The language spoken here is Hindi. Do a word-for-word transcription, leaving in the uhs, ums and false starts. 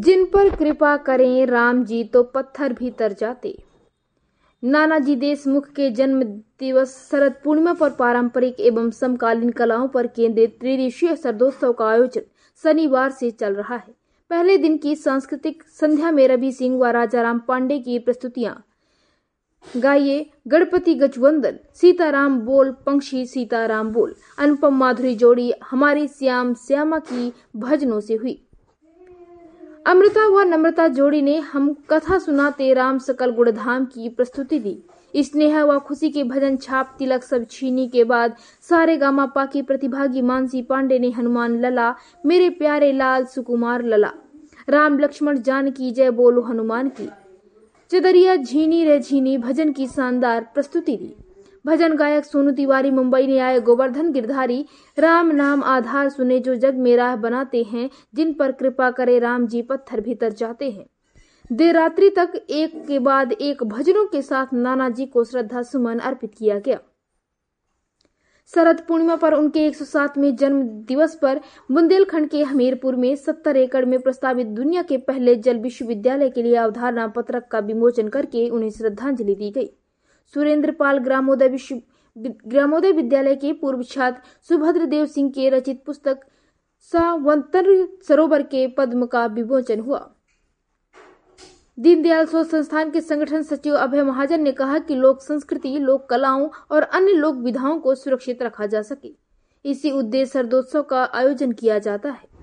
जिन पर कृपा करें राम जी तो पत्थर भी तर जाते। नानाजी देशमुख के जन्म दिवस शरद पूर्णिमा पर पारंपरिक एवं समकालीन कलाओं पर केंद्रित त्रिदिवसीय शरदोत्सव का आयोजन शनिवार से चल रहा है। पहले दिन की सांस्कृतिक संध्या में रवि सिंह व राजाराम पांडे की प्रस्तुतियां गाइए गणपति गजवंदन, सीताराम बोल पंक्षी सीताराम बोल, अनुपम माधुरी जोड़ी हमारी श्याम श्यामा की भजनों से हुई। अमृता व नम्रता जोड़ी ने हम कथा सुनाते राम सकल गुणधाम की प्रस्तुति दी। स्नेह व खुशी के भजन छाप तिलक सब छीनी के बाद सारे गामापा की प्रतिभागी मानसी पांडे ने हनुमान लला मेरे प्यारे लाल सुकुमार लला, राम लक्ष्मण जानकी जय बोलो हनुमान की, चदरिया झीनी रे झीनी भजन की शानदार प्रस्तुति दी। भजन गायक सोनू तिवारी मुंबई ने आए गोवर्धन गिरधारी राम नाम आधार सुने जो जग में राह बनाते हैं, जिन पर कृपा करे राम जी पत्थर भीतर जाते हैं। देर रात्रि तक एक के बाद एक भजनों के साथ नाना जी को श्रद्धा सुमन अर्पित किया गया। शरद पूर्णिमा पर उनके एक सौ सातवें जन्म दिवस पर बुंदेलखंड के हमीरपुर में सत्तर एकड़ में प्रस्तावित दुनिया के पहले जल विश्वविद्यालय के लिए अवधारणा पत्रक का विमोचन करके उन्हें श्रद्धांजलि दी गई। सुरेंद्र पाल ग्रामोदय विश्व ग्रामोदय विद्यालय के पूर्व छात्र सुभद्र देव सिंह के रचित पुस्तक सावंतर सरोवर के पद्म का विमोचन हुआ। दीनदयाल शोध संस्थान के संगठन सचिव अभय महाजन ने कहा कि लोक संस्कृति, लोक कलाओं और अन्य लोक विधाओं को सुरक्षित रखा जा सके, इसी उद्देश्य शरदोत्सव का आयोजन किया जाता है।